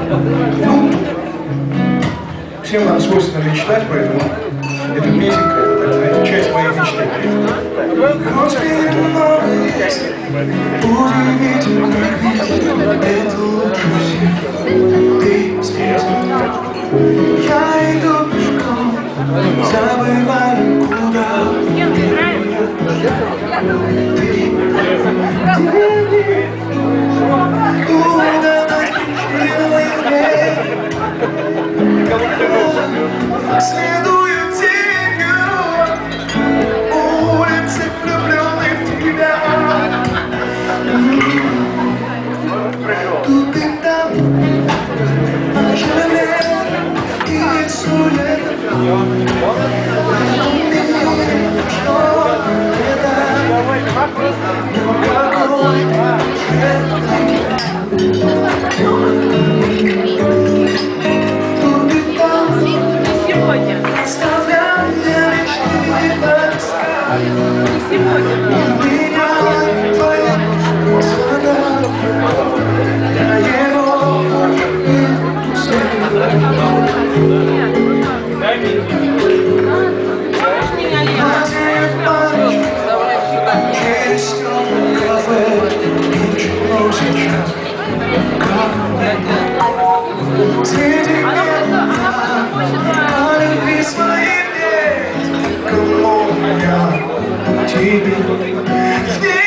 Ну, всем нам свойственно мечтать, поэтому эта песенка, это, так знаете, часть моей мечты. Хоть перед мной есть удивительный вид, это лучше всех. Ты здесь, я иду пешком, забываю куда. Следую тенью улицы, влюбленный в тебя. Тут и там оживление и суета. Тебе